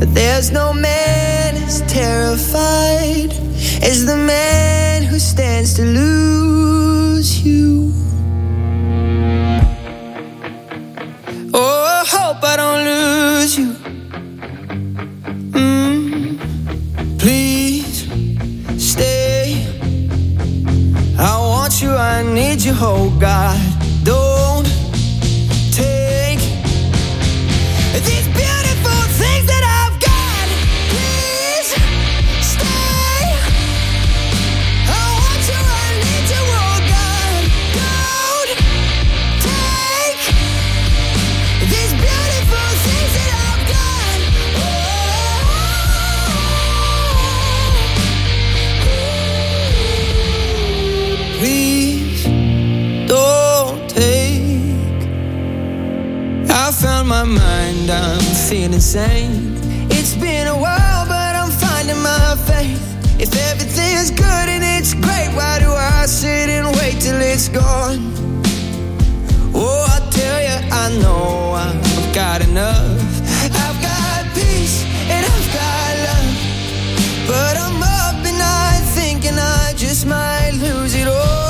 But there's no man as terrified as the man who stands to lose you. Oh, I hope I don't lose you. Please stay. I want you, I need you, oh God. Don't take these beautiful things that I've got. Please stay. I want you, I need you, oh God. Don't take these beautiful things that I've got. Please don't take. I found my mind, I'm feeling sane. It's been a while, but I'm finding my faith. If everything's good and it's great, why do I sit and wait till it's gone? Oh, I tell you, I know I've got enough. I've got peace and I've got love, but I'm up at night thinking I just might lose it all.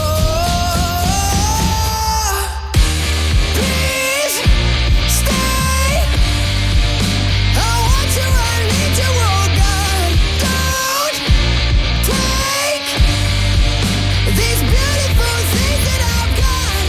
Please stay. I want you, I need you, oh God. Don't take these beautiful things that I've got.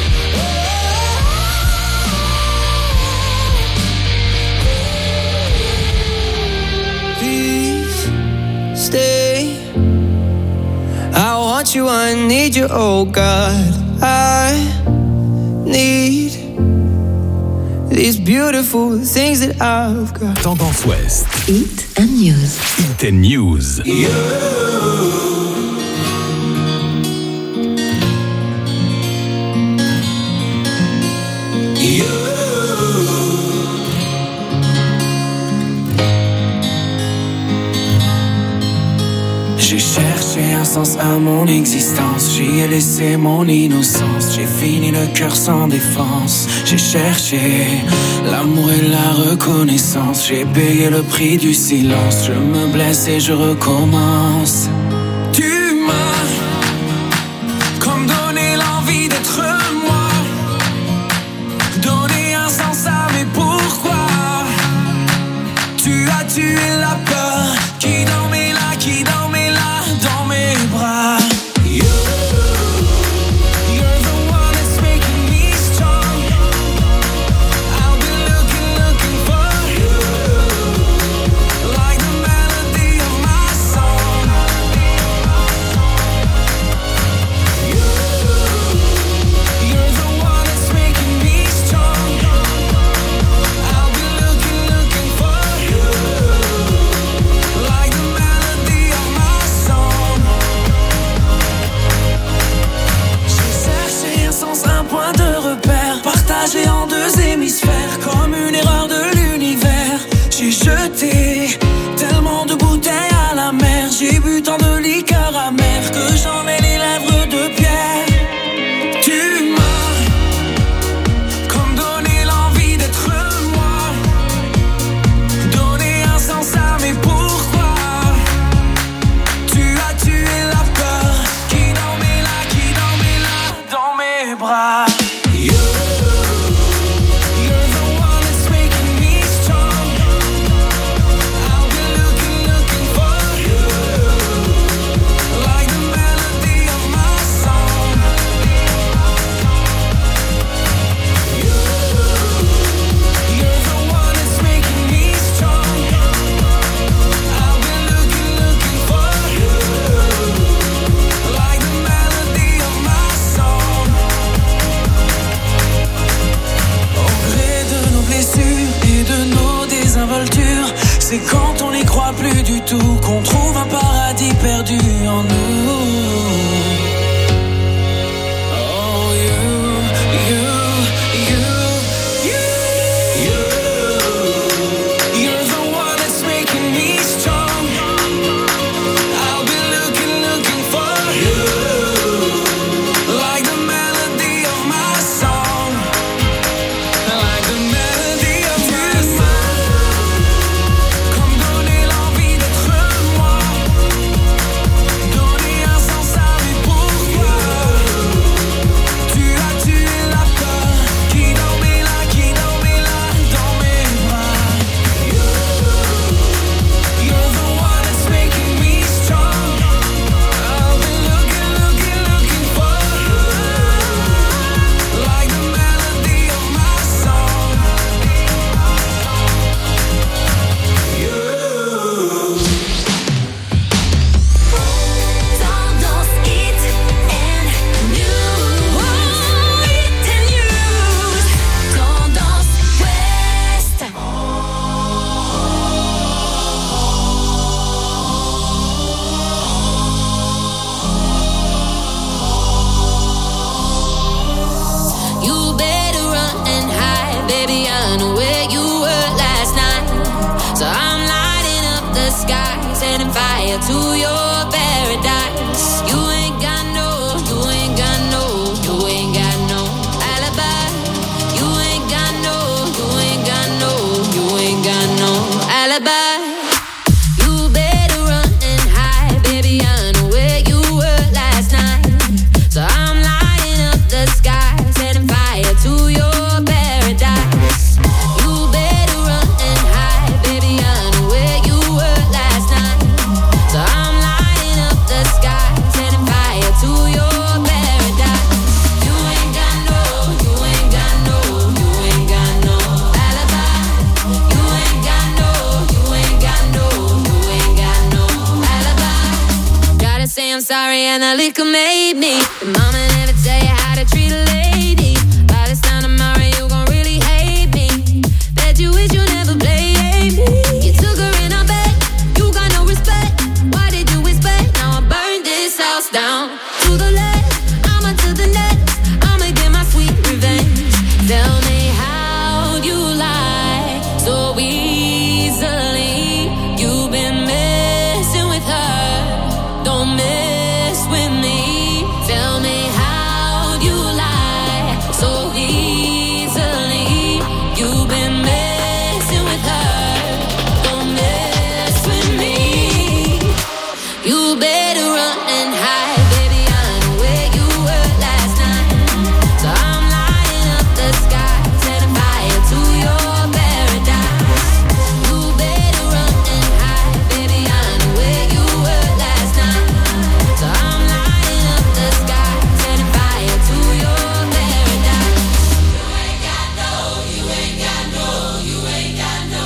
Please stay. I want you, I need you, oh God. I need these beautiful things that I've got. Tendance Ouest. Hit and News. Hit and News. J'ai cherché un sens à mon existence, j'y ai laissé mon innocence. J'ai fini le cœur sans défense. J'ai cherché l'amour et la reconnaissance. J'ai payé le prix du silence. Je me blesse et je recommence. Tu m'as comme donné l'envie d'être moi, donné un sens à mes pourquoi. Tu as tué la peur qui dormait là, qui dormait là dans mes bras. Partagé en deux hémisphères, comme une erreur de l'univers. J'ai jeté tellement de bouteilles à la mer. J'ai bu tant de liqueur amère que j'en ai les lèvres de pierre. Tu m'as comme donné l'envie d'être moi, donné un sens à mes pourquoi. Tu as tué la peur qui dormait là dans mes bras. C'est quand on n'y croit plus du tout qu'on trouve un paradis perdu en nous. Oh, you. You're the one that's making me strong. I'll be looking for you, like the melody of my song, like the melody of my song. fire to your paradise. You ain't got no alibi. You ain't got no alibi. You better run and hide, baby. I know where you were last night. So I'm lighting up the sky, setting fire to your paradise. You better run and hide, baby. I know where you were last night. So I'm lighting up the sky, setting fire to your paradise. You ain't got no alibi. You ain't got no alibi. Gotta say I'm sorry and the liquor made me. The mama never tell you how to treat a lady. By this time tomorrow you gon' really hate me. Bet you wish you never played me. You took her in her bed, you got no respect. Why did you expect? Now I burned this house down. To the left, I'ma to the next. I'ma get my sweet revenge. Tell me how you lie so easily. You've been messing with her, don't mess with me. Tell me how you lie so easily. You've been messing with her, don't mess with me. You better run and hide, baby. I know where you were last night. So I'm lighting up the sky, setting fire to your paradise. You better run and hide, baby. I know where you were last night. So I'm lighting up the sky, setting fire to your paradise. You ain't got no alibi. You ain't got no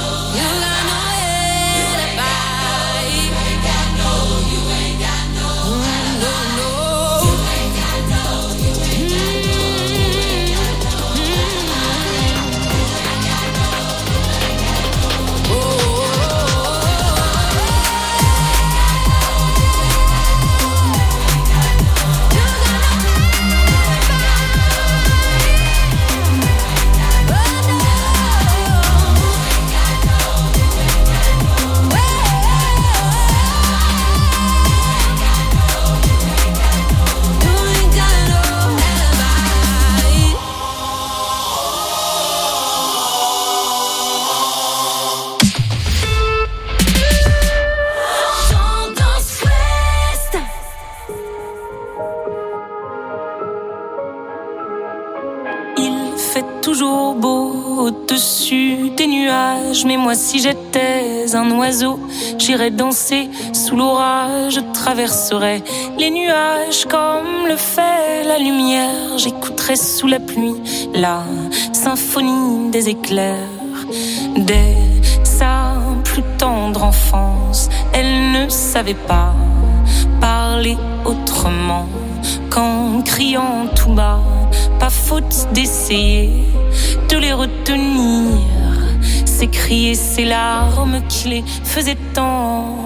toujours beau au-dessus des nuages. Mais moi si j'étais un oiseau, j'irais danser sous l'orage. Je traverserais les nuages comme le fait la lumière. J'écouterais sous la pluie la symphonie des éclairs. Dès sa plus tendre enfance, elle ne savait pas parler autrement qu'en criant tout bas. Pas faute d'essayer de les retenir, ces cris et ces larmes qui les faisaient tant.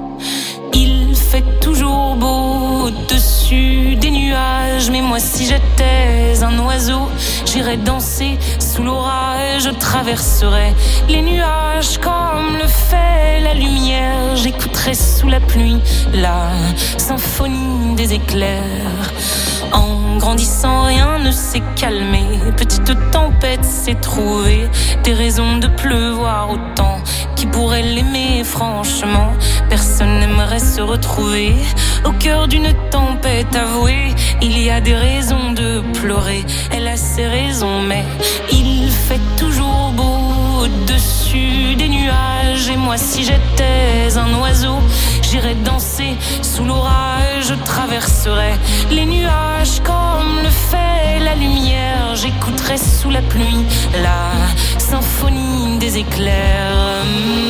Il fait toujours beau au-dessus des nuages. Mais moi si j'étais un oiseau, j'irais danser sous l'orage. Je traverserais les nuages comme le fait la lumière. J'écouterais sous la pluie la symphonie des éclairs. En grandissant, rien ne s'est calmé. Petite tempête s'est trouvée, des raisons de pleuvoir autant. Qui pourrait l'aimer franchement? Personne n'aimerait se retrouver au cœur d'une tempête avouée. Il y a des raisons de pleurer, elle a ses raisons, mais il fait toujours beau au-dessus des nuages. Et moi si j'étais un oiseau, j'irais danser sous l'orage. Je traverserais les nuages comme le fait la lumière. J'écouterais sous la pluie la symphonie des éclairs.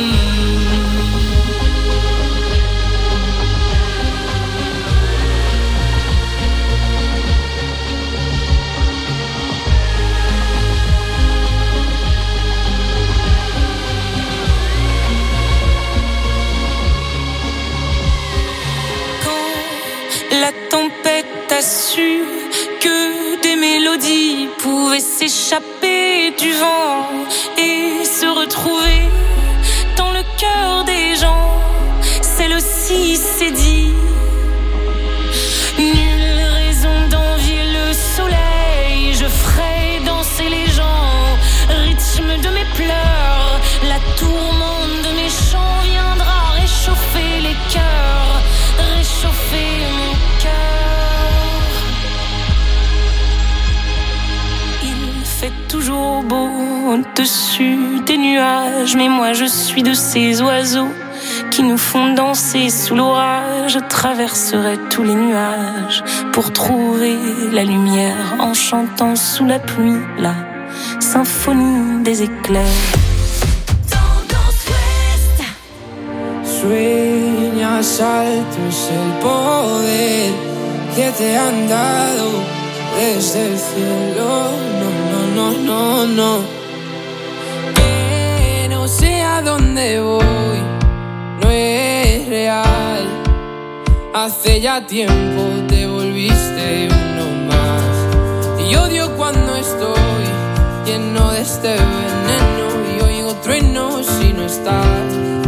La tempête a su que des mélodies pouvaient s'échapper du vent et se retrouver dans le cœur des gens. C'est le ciel qui s'est dit. Nulle raison d'envier le soleil. Je ferai danser les gens, rythme de mes pleurs. La tourmente de mes chants viendra réchauffer les cœurs, réchauffer mon cœur. Il fait toujours beau au-dessus des nuages, mais moi je suis de ces oiseaux qui nous font danser sous l'orage. Je traverserai tous les nuages pour trouver la lumière en chantant sous la pluie la symphonie des éclairs. Sueñas alto es el poder que te han dado desde el cielo. No. Que no sé a dónde voy, no es real. Hace ya tiempo te volviste uno más. Y odio cuando estoy lleno de este veneno y oigo truenos si no estás.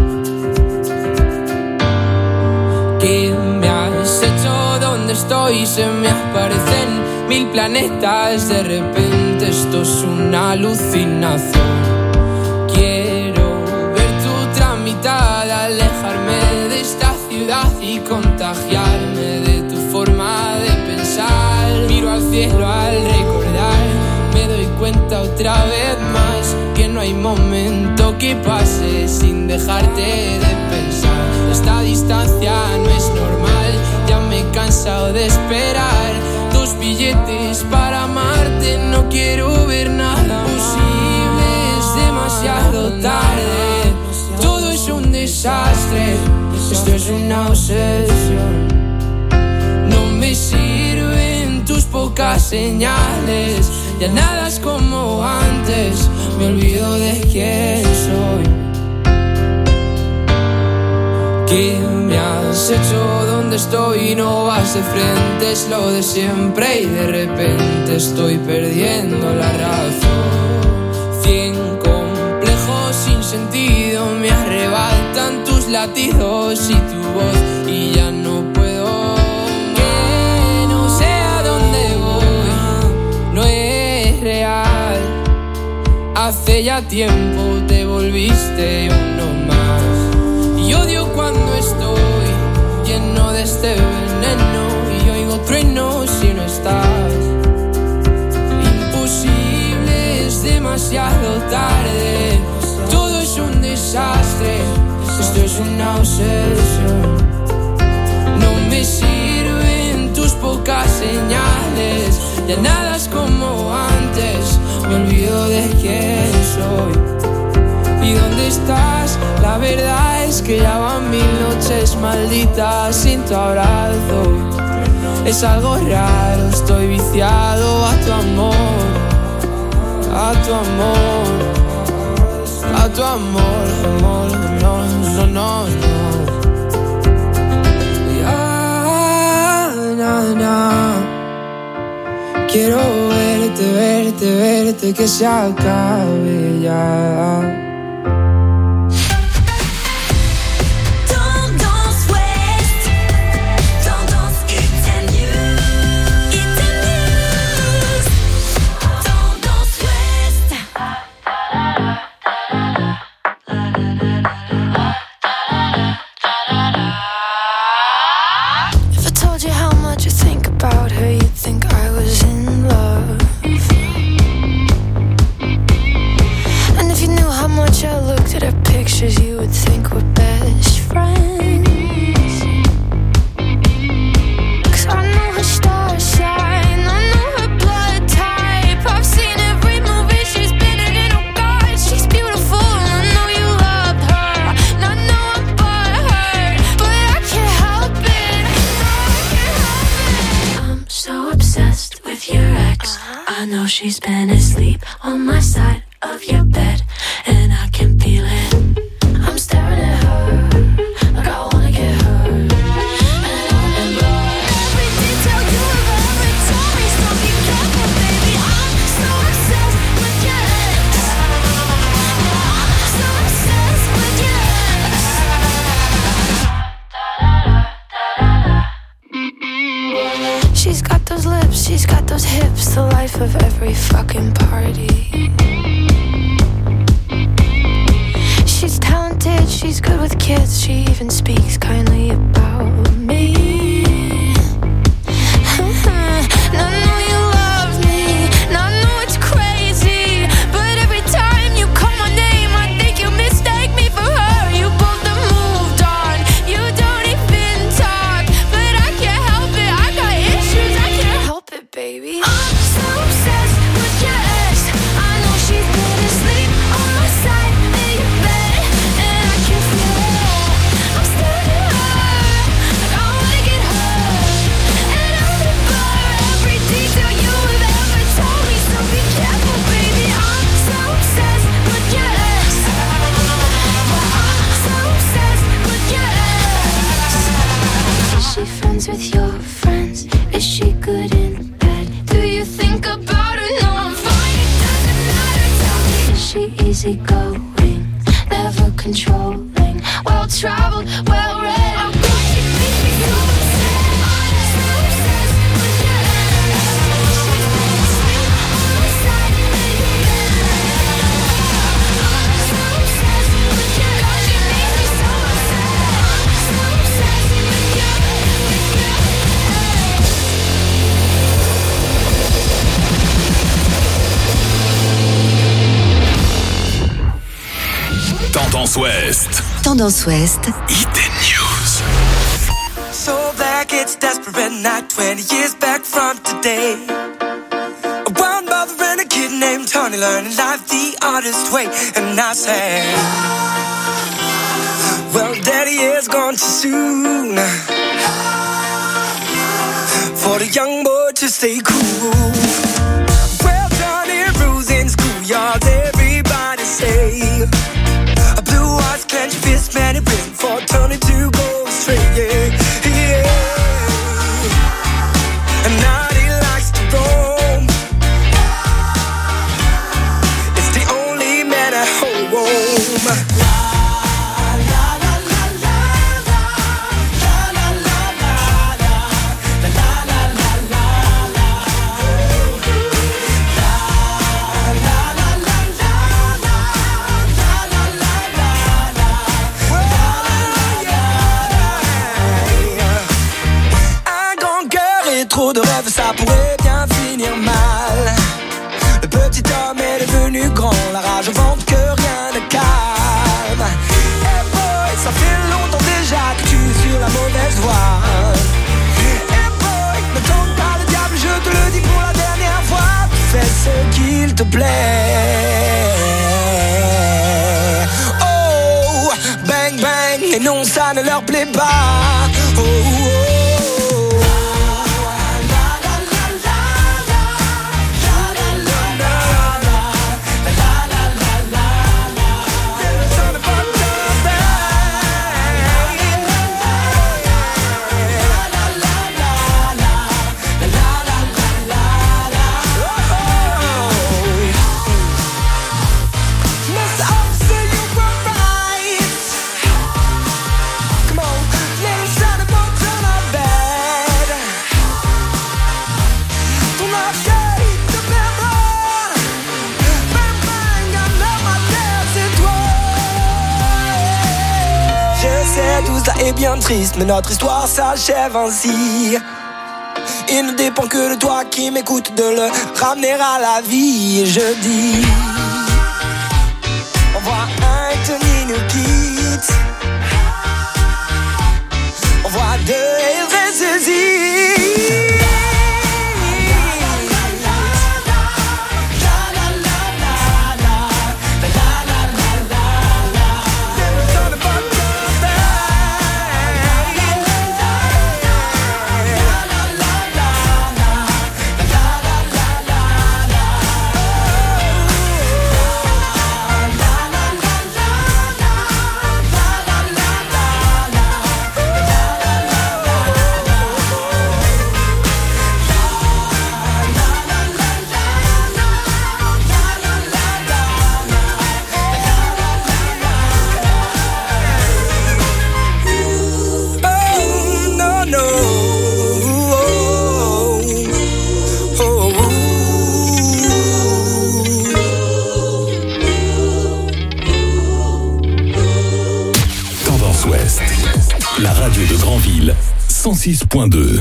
¿Qué me has hecho? ¿Dónde estoy? Se me aparecen 1000 planetas. De repente esto es una alucinación. Quiero ver tu tramitada, alejarme de esta ciudad y contagiarme de tu forma de pensar. Miro al cielo al recordar, me doy cuenta otra vez más que no hay momento que pase sin dejarte de pensar. Esta distancia no es normal, ya me he cansado de esperar 2 billetes para amarte, no quiero ver nada posible, es demasiado tarde, todo es un desastre, esto es una obsesión. No me sirven tus pocas señales, ya nada es como antes, me olvido de quién soy. ¿Qué me has hecho? ¿Dónde estoy? No vas de frente, es lo de siempre y de repente estoy perdiendo la razón. 100 complejos sin sentido me arrebatan tus latidos y tu voz y ya no puedo. Que no sé a dónde voy, no es real. Hace ya tiempo te volviste uno más. Y odio cuando estoy lleno de este veneno y oigo truenos si no estás. Imposible, es demasiado tarde, todo es un desastre, esto es una obsesión. No me sirven tus pocas señales, ya nada es como antes, me olvido de quién soy. ¿Y dónde estás? La verdad es que ya van 1000 noches malditas sin tu abrazo. Es algo raro, estoy viciado a tu amor, a tu amor, a tu amor, amor, no. Ya, quiero verte, que se acabe ya. You would think we're best friends, 'cause I know her star sign, I know her blood type, I've seen every movie she's been in, oh God, she's beautiful, I know you love her, and I know I'm butthurt, but I can't help it, I'm so obsessed with your ex, I know she's been asleep on my side of your bed, and I can feel it. I'm staring at her, like I wanna get her. And I remember every detail you ever told me, so be careful, baby. I'm so obsessed with your ex. I'm so obsessed with your ex. those hips, the life of every fucking party. She's talented, she's good with kids, she even speaks kindly about me. Now I know you love me, now I know it's crazy, but every time you call my name, I think you mistake me for her. You both have moved on, you don't even talk, but I can't help it, I got issues, I can't help it, baby. I'm so obsessed with your ex, I know she's been asleep on my side in your bed, and I can feel it. I'm staring at her, like I wanna get hurt, and I remember every detail you have ever told me, so be careful, baby. I'm so obsessed with your ex. I'm so obsessed with your ex. Is she friends with your friends? Is she good in bed? Do you think about her? No, I'm fine, it doesn't matter, tell me. Is she easygoing, never controlling, well-traveled, well-read? Oh God, she makes me so upset. I'm so obsessed with your ex. She's been asleep on my side in your bed. I'm so obsessed with your ex. God, she makes me so upset. I'm so obsessed with your ex. Tendance Ouest. Tendance Ouest. Hit News. So black, it's desperate night, 20 years back from today. A wild mother and a kid named Tony learning life the artist way. And I say, well, daddy is gone too soon for the young boy to stay cool. Well, Johnny rules in schoolyards, everybody say. A blue eyes, clenched fist, man, it written for Tony to go straight, yeah, yeah. And now he likes to roam. It's the only man at home. Trop de rêves, ça pourrait bien finir mal. Le petit homme est devenu grand, la rage au ventre que rien ne calme. Hey boy, ça fait longtemps déjà que tu es sur la mauvaise voie. Hey boy, ne tente pas le diable, je te le dis pour la dernière fois. Fais ce qu'il te plaît. Oh, bang bang, et non ça ne leur plaît pas. Oh, oh. Est bien triste, mais notre histoire s'achève ainsi. Il ne dépend que de toi qui m'écoute de le ramener à la vie. Je dis au revoir, Anthony nous quitte. Au revoir, deux et ressaisis. La radio de Granville, 106.2.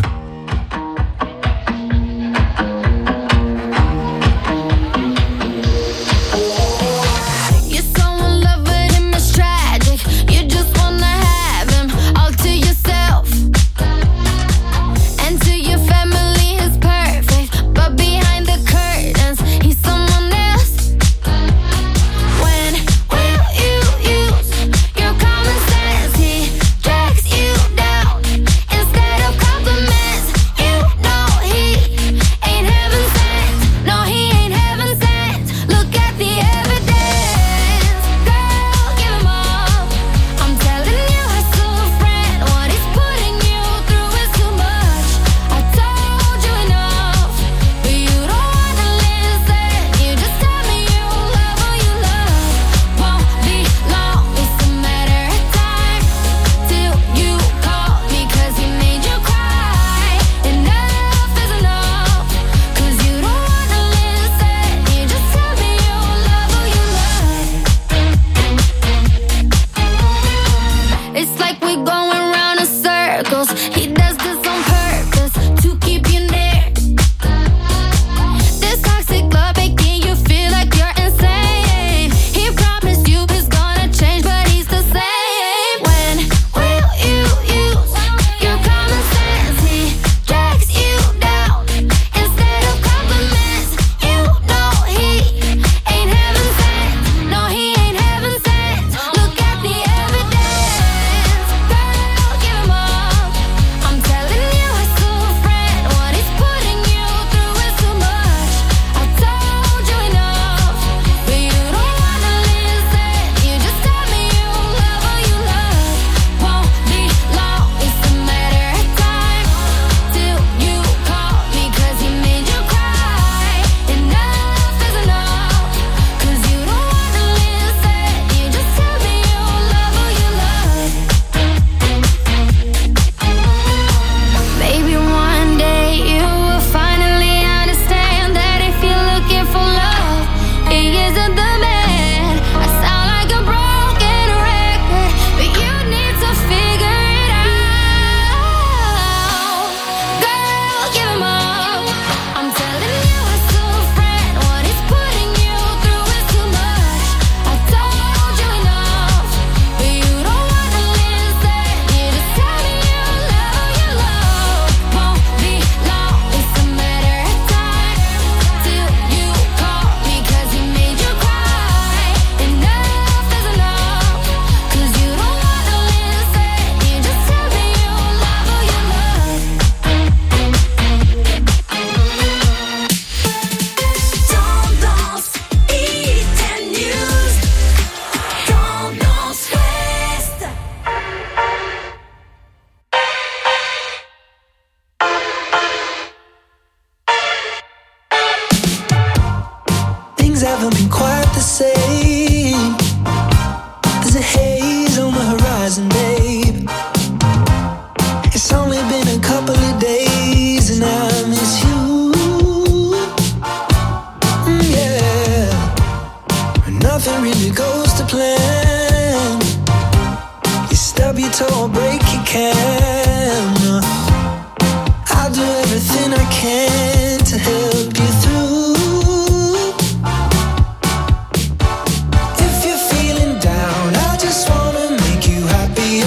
Haven't been quite the same. There's a haze on the horizon, babe. It's only been a couple of days and I miss you. Yeah, nothing really goes to plan. You stub your toe or break your can. I'll do everything I can to help you through. If you're feeling down, I just wanna make you happy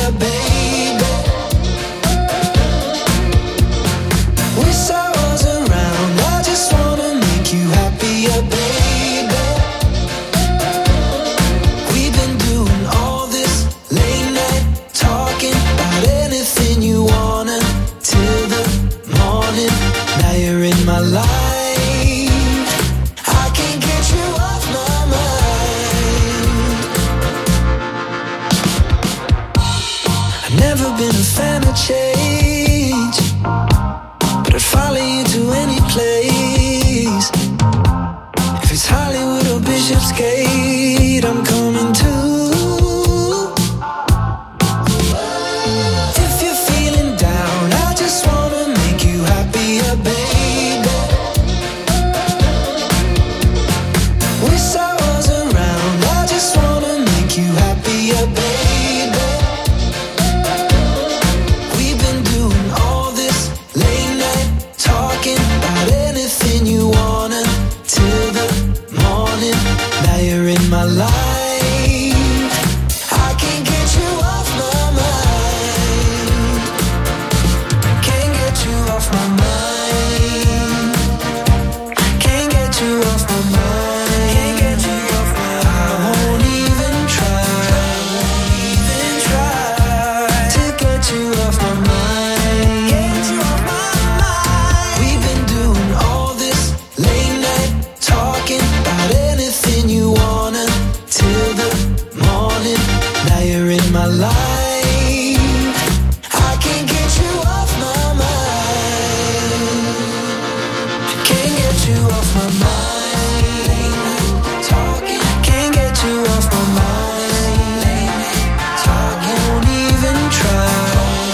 my life. I can't get you off my mind. Can't get you off my mind. Talking, can't get you off my mind. Talking, won't even try.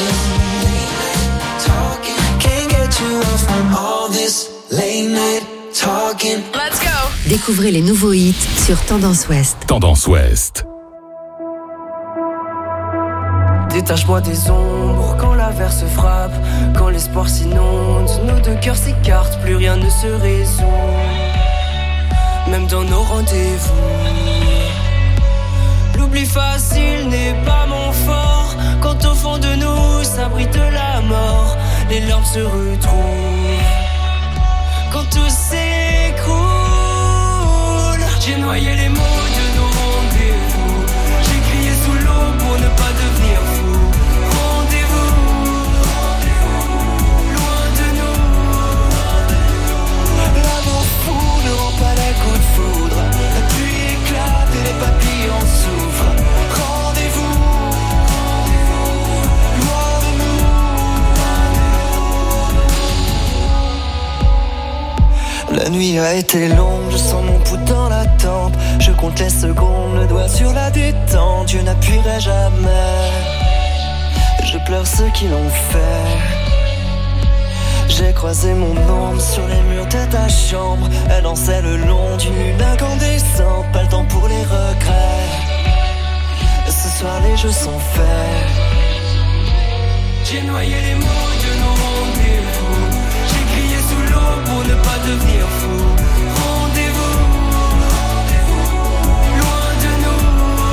Talking, can't get you off my all this late night talking. Let's go. Découvrez les nouveaux hits sur Tendance Ouest. Tendance Ouest. Détache-moi des ombres quand l'averse frappe, quand l'espoir s'inonde, nos deux cœurs s'écartent, plus rien ne se résout, même dans nos rendez-vous. L'oubli facile n'est pas mon fort, quand au fond de nous s'abrite la mort, les larmes se retrouvent, quand tout s'écroule. J'ai noyé les mots de nos rendez-vous, j'ai crié sous l'eau pour ne pas devenir fou. Rendez-vous, loin de nous. L'amour fou ne rend pas les coups de foudre, la pluie éclate et les papillons souffrent. Rendez-vous, loin de nous. La nuit a été longue, je sens mon pouls dans la tempe. Je compte les secondes, le doigt sur la détente. Dieu n'appuierait jamais. Je pleure ceux qui l'ont fait. J'ai croisé mon ombre sur les murs de ta chambre. Elle dansait le long d'une lune incandescente. Pas le temps pour les regrets. Ce soir les jeux sont faits. J'ai noyé les mots de nos rendez-vous. J'ai crié sous l'eau pour ne pas devenir fou. Rendez-vous, loin de nous.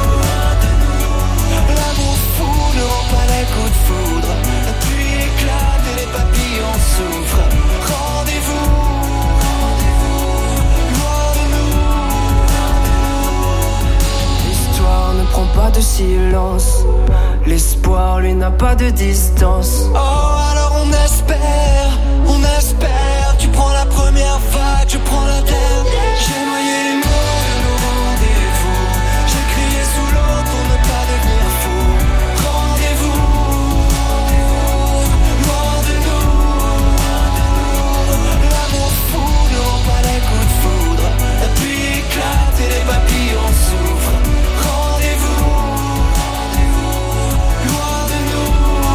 L'amour fou ne rend pas les coups de foudre, la pluie éclate et les papillons souffrent. Rendez-vous, loin de nous. L'histoire ne prend pas de silence, l'espoir lui n'a pas de distance. Oh alors on espère, tu prends la première vague, je prends la dernière. J'ai noyé les mots de nos rendez-vous, j'ai crié sous l'eau pour ne pas devenir fou. Rendez-vous, loin de nous. L'amour fou ne rend pas les coups de foudre, la pluie éclate et les papillons souffrent. Rendez-vous, loin de nous.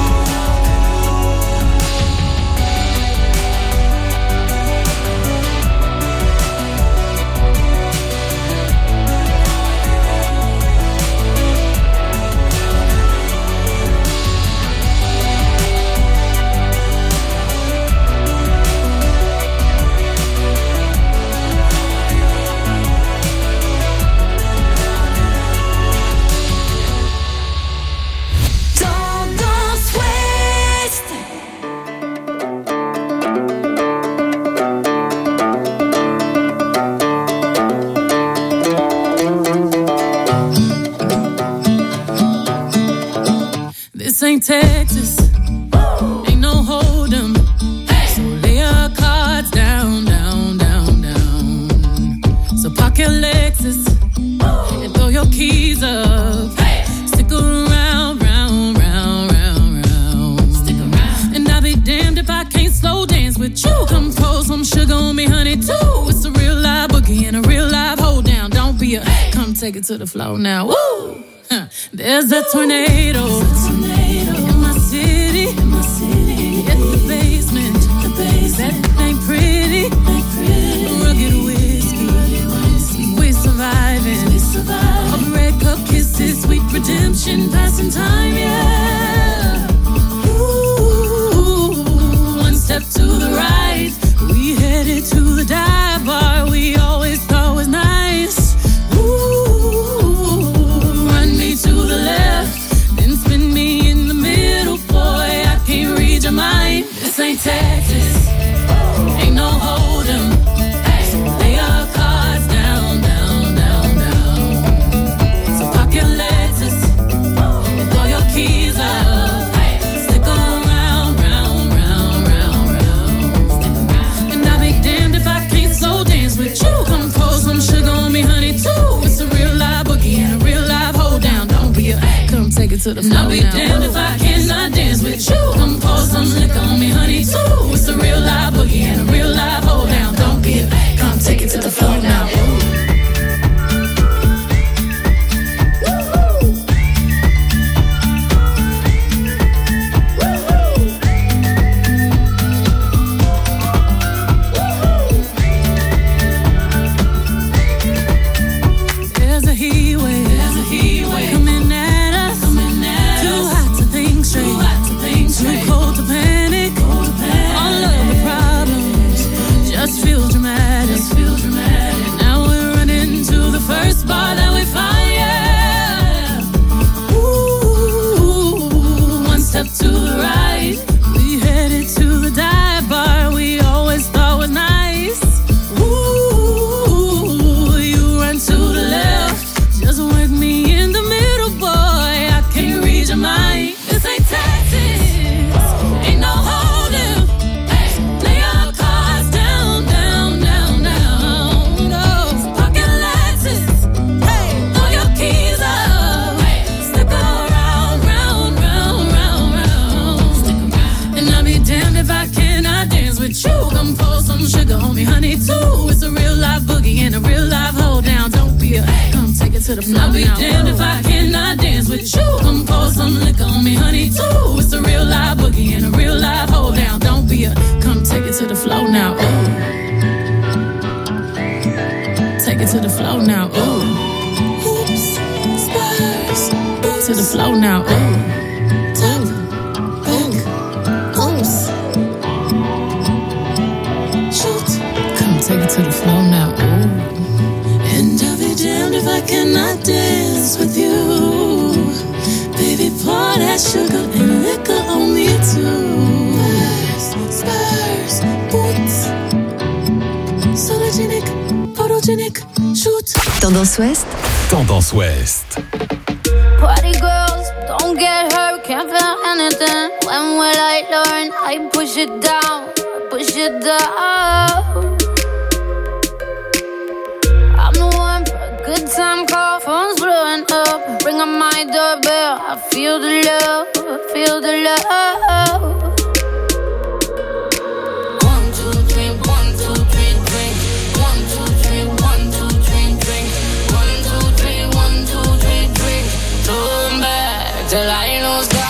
Tendance Ouest. This ain't Texas, ain't no hold'em. So lay your cards down, down, down, down. So park your Lexus and throw your keys up. Stick around, round, round, round, round. Stick around. And I'll be damned if I can't slow dance with you. Come pour some sugar on me, honey, too. It's a real live boogie and a real live hold down. Don't be a come take it to the floor now. Woo! Huh. There's a tornado in my city, at the basement. That ain't pretty. Rugged whiskey, we're surviving. All the red cup kisses, sweet redemption, passing time, yeah. Ooh, one step to the right, we headed to the dive bar we always thought was nice. Ooh, run me to the left, then spin me in the middle, boy, I can't read your mind. This ain't Texas, ain't no hold'em. So lay your cards down, down, down, down. So park your Lexus and throw your keys it to the floor. I'll be damned if I cannot dance with you. Come pour some liquor on me, honey, too. It's a real live boogie and a real live hold down. Don't be a come take it to the floor now. I'll be damned if I cannot dance with you. Come pour some liquor on me, honey, too. It's a real live boogie and a real live hold down. Don't be a come take it to the floor now. Ooh. Take it to the floor now. Ooh. Oops, spurs, boots to the floor now. Ooh. Top, back, oops. Shoot, come take it to the floor now. Ooh. And I'll be damned if I cannot dance with you. Baby, pour that sugar and liquor on me too. Spurs, boots, sologenic, photogenic, shoot. Tendance Ouest. Tendance Ouest. Party girls, don't get hurt, can't feel anything. When will I learn? I push it down, push it down. Good time call, phone's blowing up. Ring on my doorbell, I feel the love, feel the love. 1, 2, 3, 1, 2, 3, drink. 1, 2, 3, 1, 2, 3, drink. 1, 2, 3, 1, 2, 3, drink. Turn back till I lose God.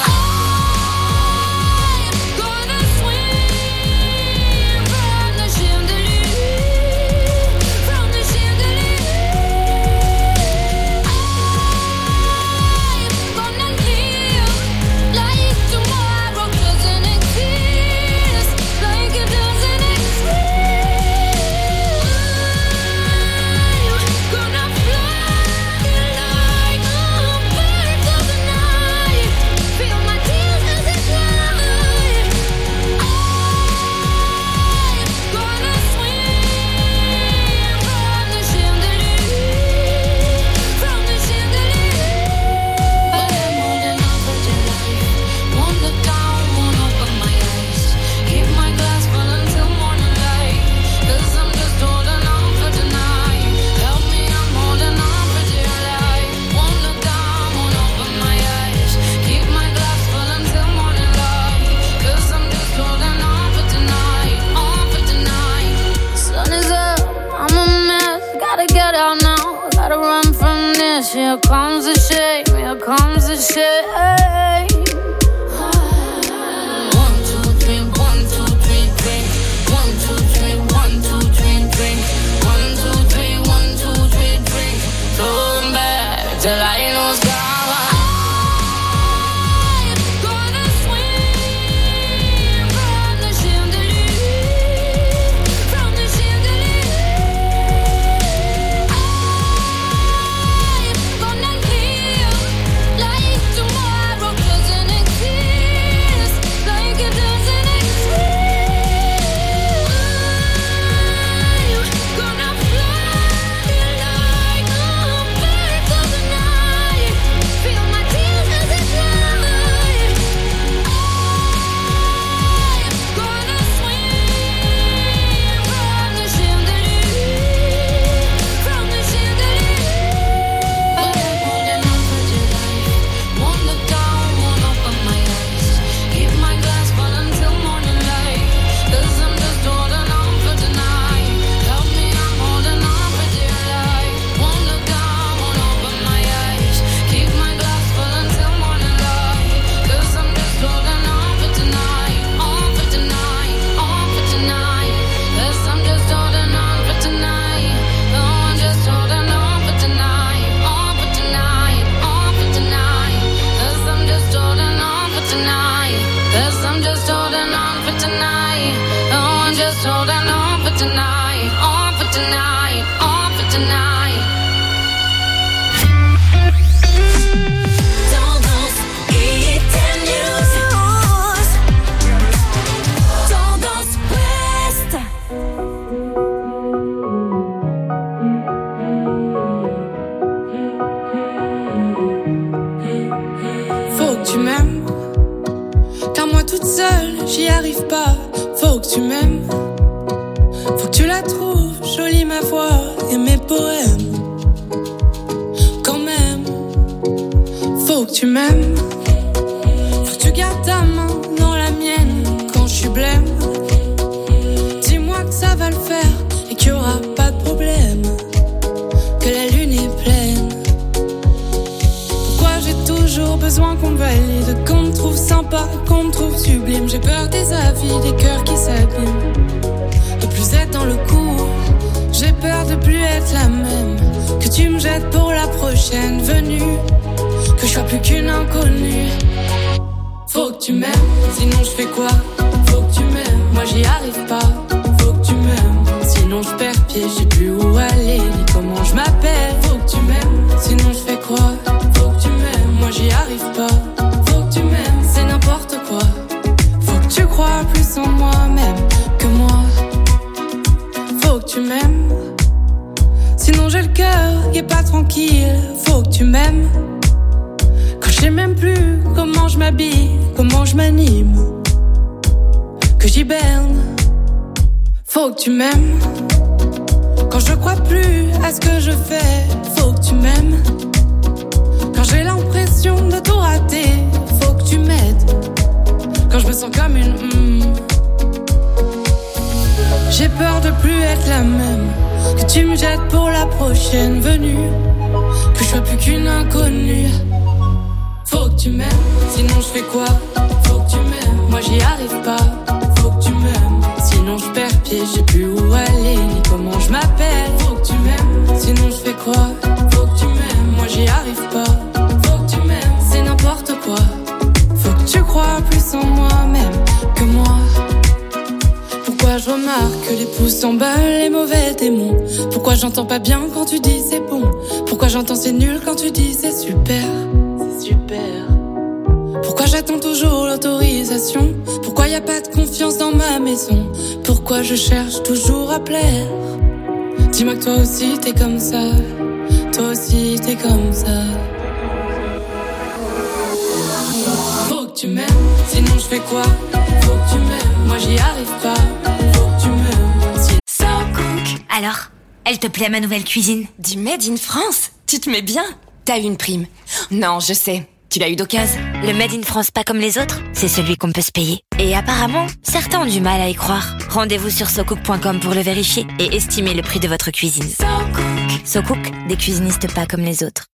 Here comes the shame, here comes the shame. 1, 2, 3, 1, 2, 3, drink. 1, 2, 3, 1, 2, 3, drink. 1, 2, 3, 1, 2, 3, drink. Turn back till I lose God. Like tomorrow. m'aimes. Car moi toute seule, j'y arrive pas. Faut que tu m'aimes. Faut que tu la trouves jolie ma voix et mes poèmes. Quand même, faut que tu m'aimes. Faut que tu gardes ta main dans la mienne quand je suis blême. Dis-moi que ça va le faire et qu'il y aura pas de problème. Que la lune est pleine. Pourquoi j'ai toujours besoin qu'on me valide, qu'on me trouve sympa, qu'on me trouve sublime. J'ai peur des avis, des cœurs qui s'abîment. De plus être dans le coup, j'ai peur de plus être la même. Que tu me jettes pour la prochaine venue, que je sois plus qu'une inconnue. Faut que tu m'aimes, sinon je fais quoi? Faut que tu m'aimes, moi j'y arrive pas. Faut que tu m'aimes, sinon je perds pied, je sais plus où aller, ni comment je m'appelle. Faut que tu m'aimes, sinon je fais quoi? Faut que tu m'aimes, moi j'y arrive pas. Faut que tu m'aimes, c'est n'importe quoi. Faut que tu crois plus en moi-même que moi. Faut que tu m'aimes, sinon j'ai le cœur qui est pas tranquille. Faut que tu m'aimes. Quand je sais même plus comment je m'habille, comment je m'anime, que j'hiberne. Faut que tu m'aimes. Quand je crois plus à ce que je fais, faut que tu m'aimes. Quand j'ai l'impression de tout rater, faut que tu m'aides. Quand je me sens comme une j'ai peur de plus être la même. Que tu me jettes pour la prochaine venue, que je sois plus qu'une inconnue. Faut que tu m'aimes, sinon je fais quoi? Faut que tu m'aimes, moi j'y arrive pas. Faut que tu m'aimes, sinon je perds pied, je sais plus où aller, ni comment je m'appelle. Faut que tu m'aimes, sinon je fais quoi? Faut que tu m'aimes, moi j'y arrive pas. Faut que tu m'aimes, c'est n'importe quoi. Faut que tu crois plus en moi-même que moi. Pourquoi je remarque que les pouces s'emballent, les mauvais démons? Pourquoi j'entends pas bien quand tu dis c'est bon? Pourquoi j'entends c'est nul quand tu dis c'est super? C'est super. Pourquoi j'attends toujours l'autorisation? Pourquoi y a pas de confiance dans ma maison? Pourquoi je cherche toujours à plaire? Dis-moi que toi aussi t'es comme ça. Toi aussi t'es comme ça. Faut que tu m'aimes, sinon je fais quoi? Faut que tu m'aimes, moi j'y arrive pas. Faut que tu m'aimes. So Cook. Alors, elle te plaît ma nouvelle cuisine? Du Made in France? Tu te mets bien? T'as eu une prime? Non, je sais. Tu l'as eu d'occasion? Le Made in France pas comme les autres, c'est celui qu'on peut se payer. Et apparemment, certains ont du mal à y croire. Rendez-vous sur socook.com pour le vérifier et estimer le prix de votre cuisine. So Cook, des cuisinistes pas comme les autres.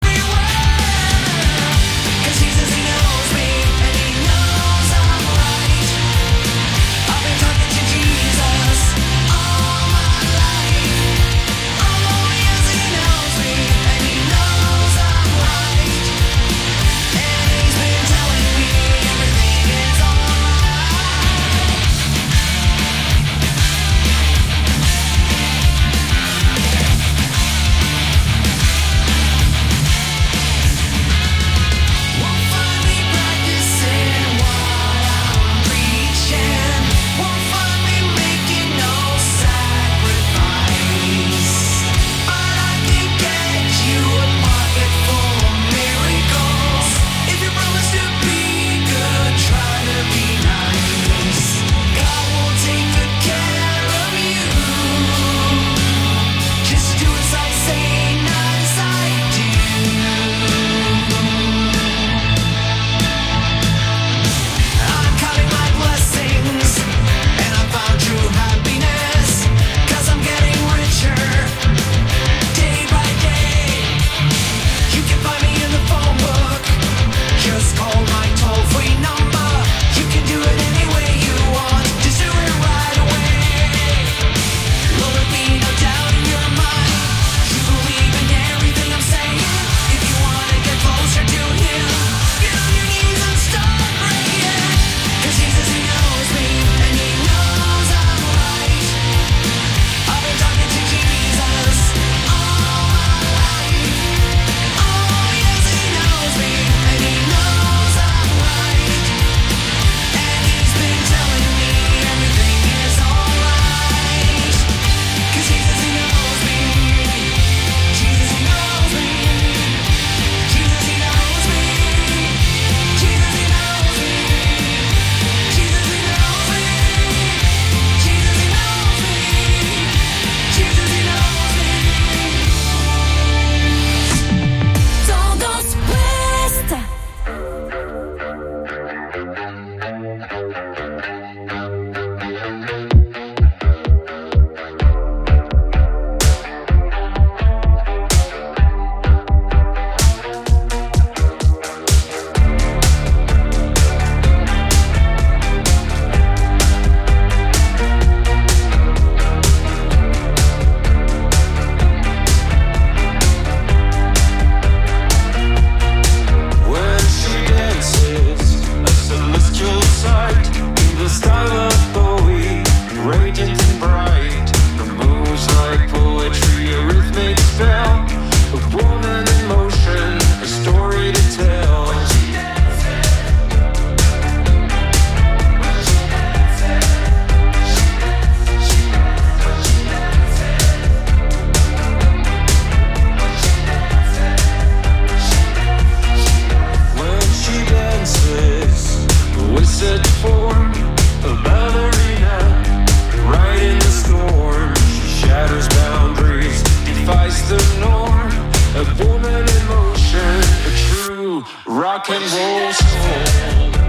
rock and roll soul.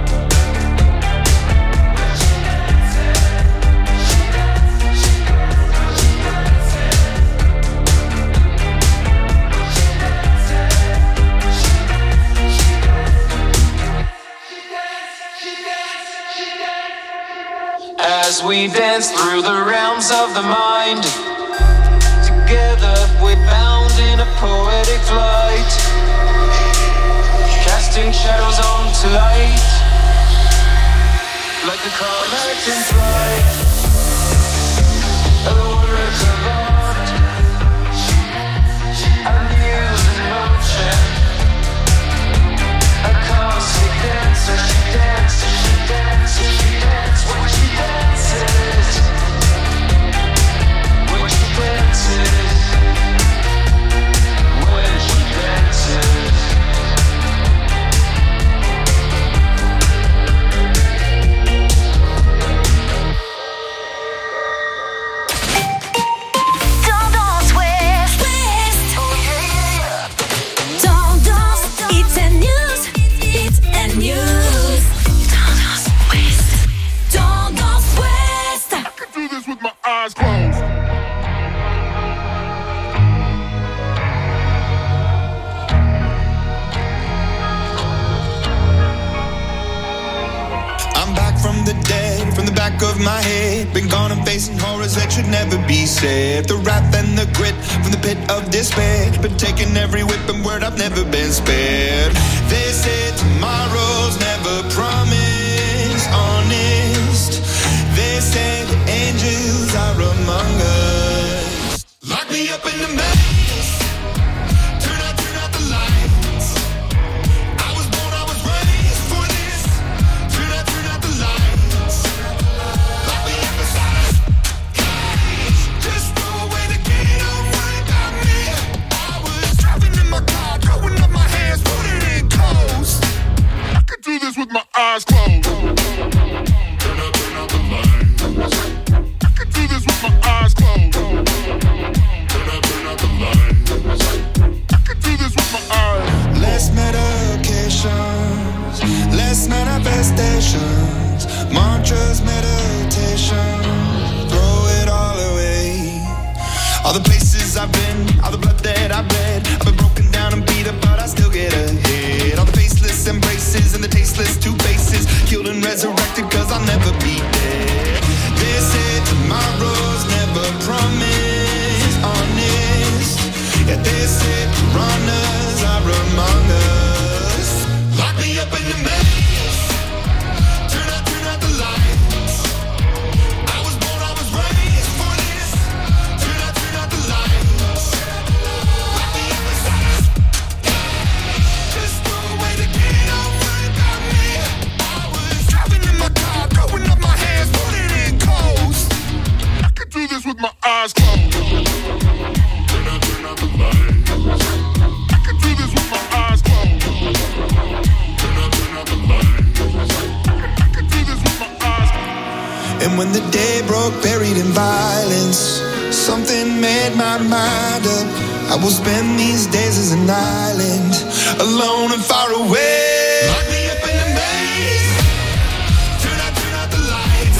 As we dance through the realms of the mind, together we're bound in a poetic flight, casting shadows onto light, like a comet in flight, a work of art, a muse in motion, a cosmic dancer. She dances, she dances, she dances when she dances, when she dances, when she dances. Tendance Ouest. Oh yeah. Tendance, it's a news. It's a news. Tendance Ouest. Tendance Ouest. I can do this with my eyes closed. I'm back from the dead, from the back of my head. Been gone and facing horrors that should never be said. The wrath and the grit from the pit of despair. Been taking every whip and word, I've never been spared. They say tomorrow's never promised, honest. They say the angels are among us. Lock me up in the maze. Turn out the lights. I was born, I was raised for this. Turn out the lights. Lock me up inside a cage. Just throw away the key, don't worry about me. I was driving in my car, throwing up my hands, putting it in coast. I can do this with my eyes closed. Turn out the lights. I can do this with my eyes closed. Turn out the lights. I can do this with my eyes. Less medications, less manifestations, mantras, meditation, throw it all away. All the places I've been, all the blood that I've bled, I've been broken down and beat up, but I still get ahead. All the faceless embraces and the tasteless two faces, killed and resurrected, cause I'll never be dead. They say tomorrow's never promised, honest. Yeah, they say piranhas are among us. Lock me up in the maze. Turn out the lights. I was born, I was raised for this. Turn out the lights. Lock me up inside a cage. Just throw away the key, don't worry about me. I was driving in my car, throwing up my hands, putting it in coast. I can do this with my eyes closed. Turn out the lights. I can do this with my eyes closed. Turn out the lights. I can do this with my eyes closed. And when the day broke, buried in violence, something made my mind up. I will spend these days as an island, alone and far away. Lock me up in the maze. Turn out the lights.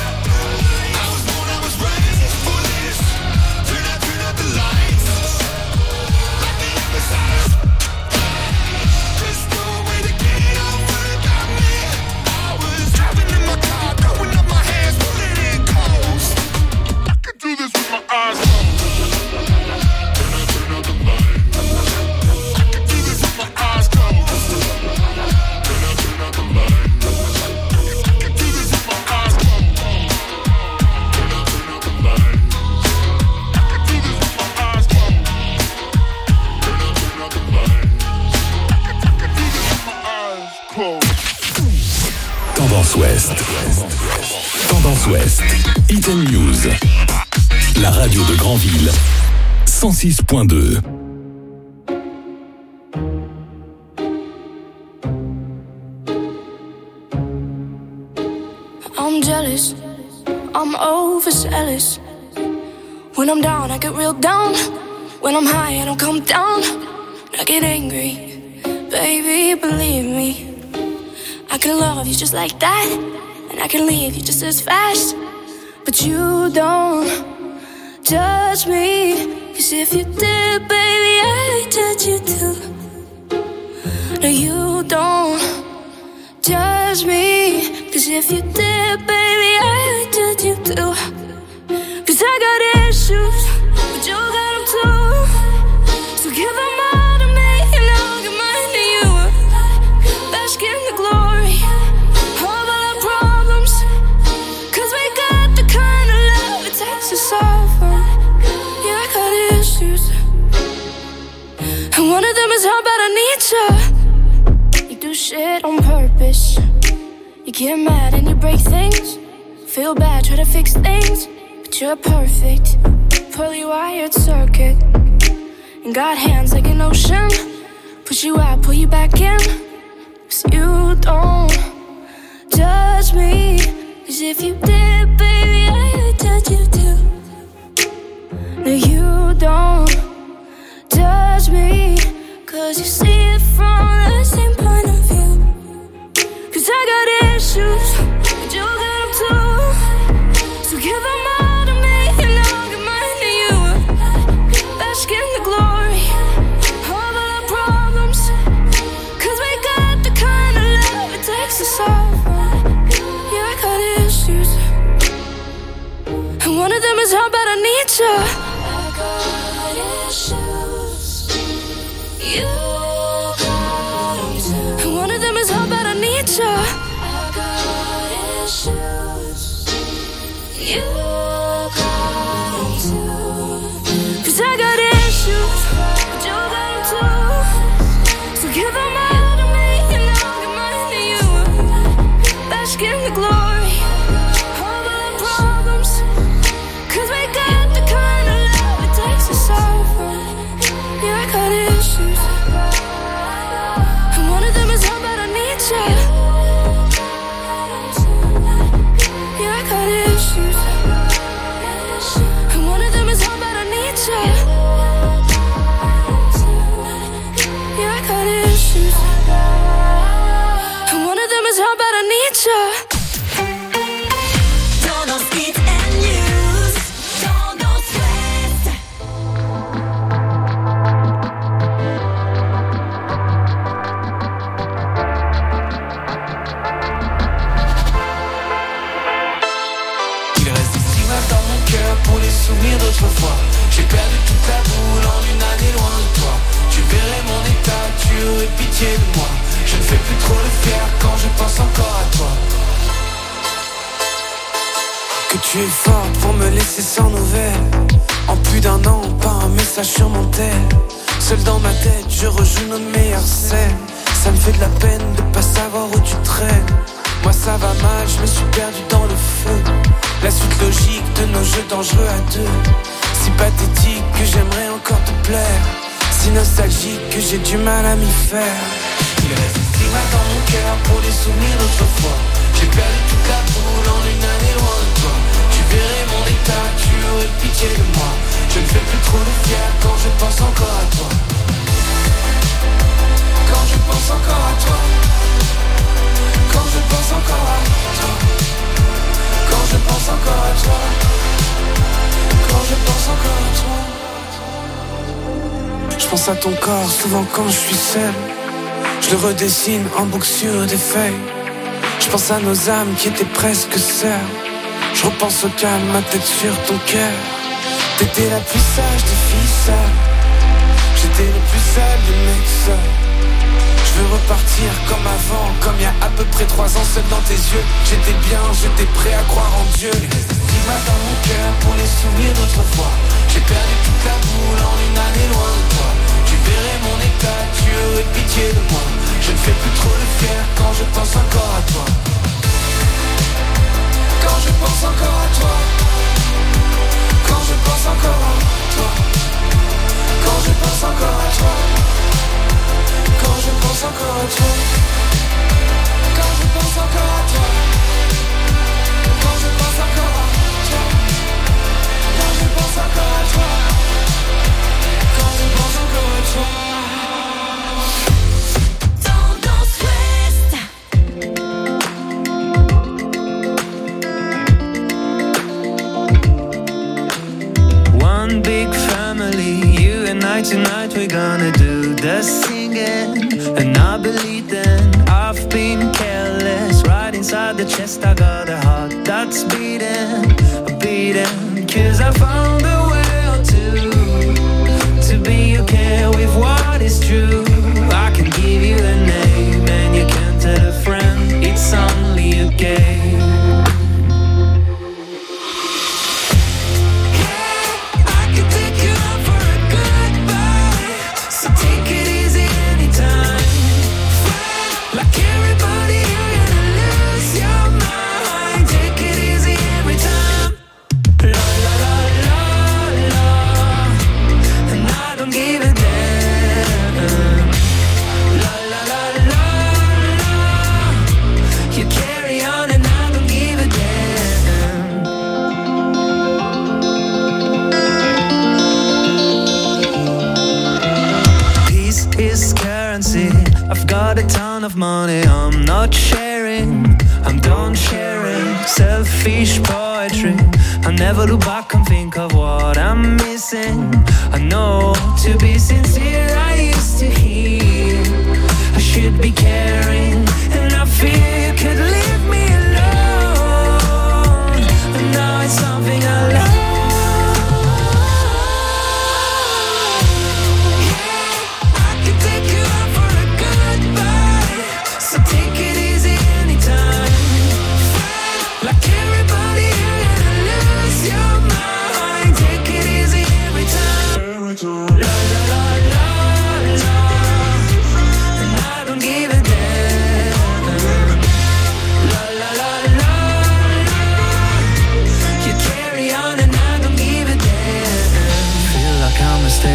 I was born, I was raised for this. Turn out the lights. Lock me up inside a cage. Just throw away the key, don't worry about me. I was driving in my car, throwing up my hands, putting it in coast. I can do this with my eyes closed. Turn out the lights. I can do this with my eyes closed. Turn out the lights. I can do this with my eyes closed. Turn out the lights. I can do this with my eyes closed. Turn out the lights. I can do this with my eyes closed. Tendance Ouest. Tendance Ouest. Hidden News. La radio de Granville. 106.2. I'm jealous, I'm overzealous. When I'm down, I get real down. When I'm high, I don't come down. I get angry, Baby, believe me, I can love you just like that, and I can leave you just as fast. But you don't judge me, 'cause if you did, baby, I'd judge you too. No, you don't judge me, 'cause if you did, baby, I'd judge you too. 'Cause I got issues, but you got them too. So give them all to me, and I'll give mine to you. Bask in the glory of all our problems, 'cause we got the kind of love it takes to solve them. Yeah, I got issues, and one of them is how bad I need you. You do shit on purpose, you get mad and you break things. Feel bad, try to fix things, but you're perfect, poorly wired circuit. And got hands like an ocean, push you out, pull you back in. 'Cause you don't judge me, 'cause if you did, baby, I would judge you too. No, you don't judge me, 'cause you see it from the same point of view. 'Cause I got issues, but you got them too. So give them all to me, and I'll give mine to you. Bask in the glory of all our problems, 'cause we got the kind of love it takes to solve them. Yeah, I got issues, and one of them is how bad I need you. I got issues, you got them too. And one of them is how bad I need you. I got issues, you got them too. 'Cause I got issues, but you got them too. So give them all to me, and I'll give mine to you. Bask in the glory of all our problems, 'cause we got the kind of love it takes to solve them. Yeah, I got issues, and one of them is how bad I need you. Yeah, I got issues, and one of them is how bad I need you. Yeah, I got issues, and one of them is how bad I need you. Tendance Hit and News, Tendance Ouest. Il reste des images dans mon cœur pour les souvenirs d'autrefois. J'ai perdu toute la boule en une année loin de toi. Tu verrais mon état, tu aurais pitié de moi. Je ne fais plus trop le fier quand je pense encore à toi. Que tu es forte pour me laisser sans nouvelles. En plus d'un an, pas un message sur mon tel. Seul dans ma tête, je rejoue nos meilleures scènes. Ça me fait de la peine de pas savoir où tu traînes. Moi ça va mal, je me suis perdu dans le feu. La suite logique de nos jeux dangereux à deux. Si pathétique que j'aimerais encore te plaire. Si nostalgique que j'ai du mal à m'y faire. Il reste des images dans mon cœur pour les souvenirs d'autrefois. J'ai perdu toute la boule en une année loin de toi. Tu verrais mon état, tu aurais pitié de moi. Je ne fais plus trop le fier quand je pense encore à toi. Quand je pense encore à toi. Quand je pense encore à toi. Quand je pense encore à toi. Quand je pense encore à toi. Je pense à ton corps souvent quand je suis seul. Je le redessine en boucle sur des feuilles. Je pense à nos âmes qui étaient presque sœurs. Je repense au calme, ma tête sur ton cœur. T'étais la plus sage des filles seules. J'étais le plus sale des mecs seuls. Je veux repartir comme avant, comme il y a à peu près 3 ans, seul dans tes yeux. J'étais bien, j'étais prêt à croire en Dieu. Il reste des images dans mon cœur pour les souvenirs d'autrefois. J'ai perdu toute la boule en une année loin de toi. Tu verrais mon état, tu aurais pitié de moi. Je ne fais plus trop le fier quand je pense encore à toi. Quand je pense encore à toi. Quand je pense encore à toi. Quand je pense encore à toi. Quand je pense encore à toi. Quand je pense encore à toi. Quand je pense encore à toi. Quand je pense encore à toi. Quand je pense encore à toi. what we're gonna do, the singing. And I believe then I've been careless. Right inside the chest I got a heart that's beating, beating. Cause I found a way to be okay with what is true. I can give you a name and you can tell a friend it's only a game. I've got a ton of money, I'm not sharing, I'm done sharing. Selfish poetry, I never look back and think of what I'm missing. I know, to be sincere, I used to hear I should be caring, and I fear you could leave me alone. And now it's something I love.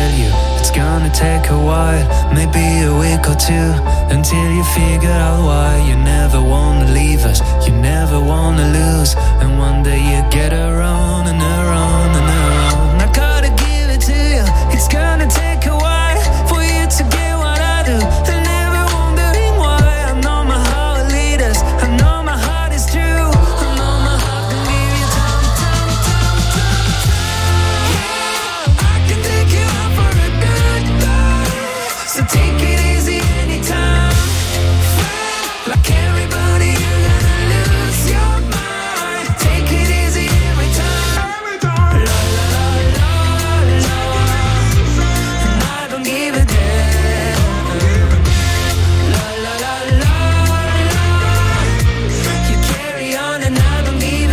Take a while, maybe a week or two, until you figure out why